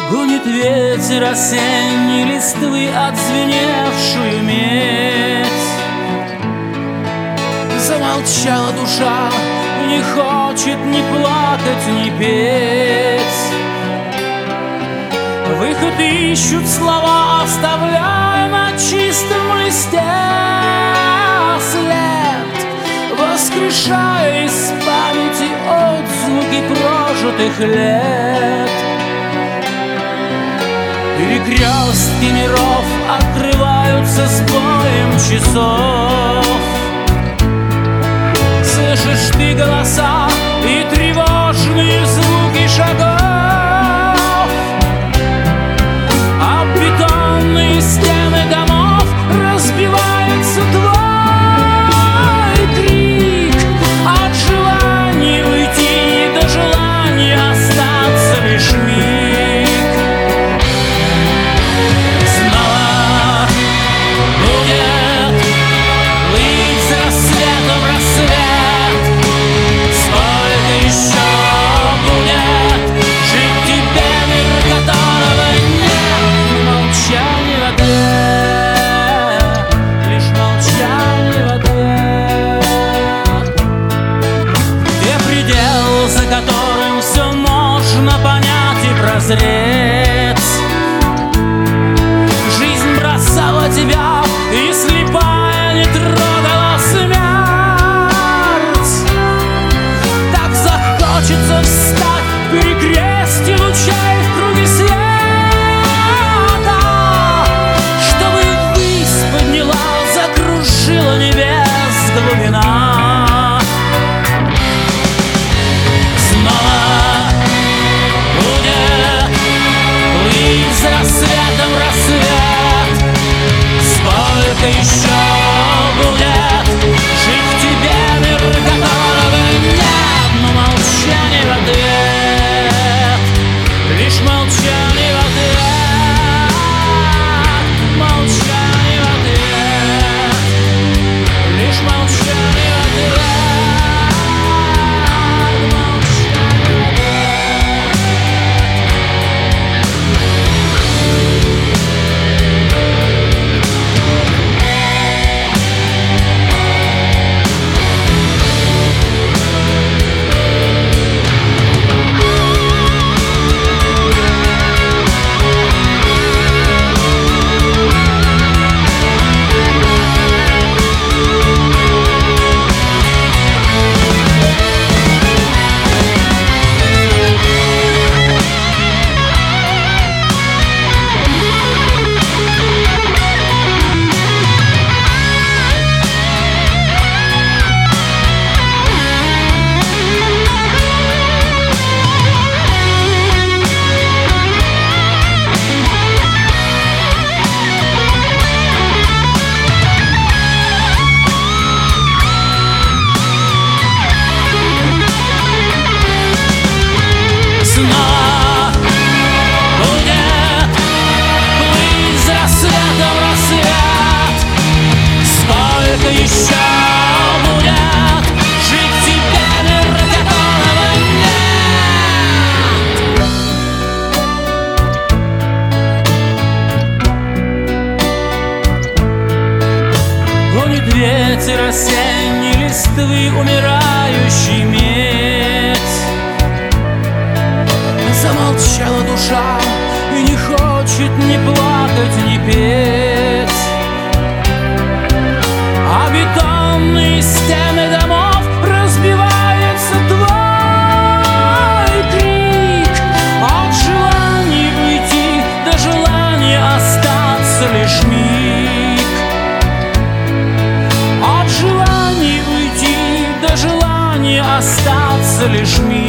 Гонит ветер осенней листвы отзвеневшую медь. Замолчала душа, не хочет ни плакать, ни петь. Выход ищут слова, оставляя на чистом листе след, воскрешая из памяти отзвуки прожитых лет. Перекрестки миров открываются с боем часов. Слышишь ты голоса и тревожные звуки шагов. А бетонные стены домов разбивается твой крик. От желания уйти до желания остаться лишь миг. Снова будет плыть с рассвета в рассвет. Сколько еще будет жить тебе, мир которого нет? Молчание в ответ, лишь молчание в ответ. Где предел, за которым все можно понять и прозреть? Жизнь бросала тебя, и слепая не трогала смерть. Так захочется встать в перекрестье лучей в круге света, чтобы ввысь подняла, закружила небес глубина. Снова будет плыть с рассвета в рассвет. Сколько еще будет жить в тебе, мир которого нет? Но молчание в ответ, лишь молчание в ответ. Молчание в ответ, лишь молчание в ответ. Снова будет плыть с рассвета в рассвет. Сколько еще будет жить в тебе, мир которого нет? Гонит ветер осенней листвы умирающий медь. Замолчала душа и не хочет ни плакать, ни петь. А бетонные стены домов разбивается твой крик. От желания уйти до желания остаться лишь миг. От желания уйти до желания остаться лишь миг.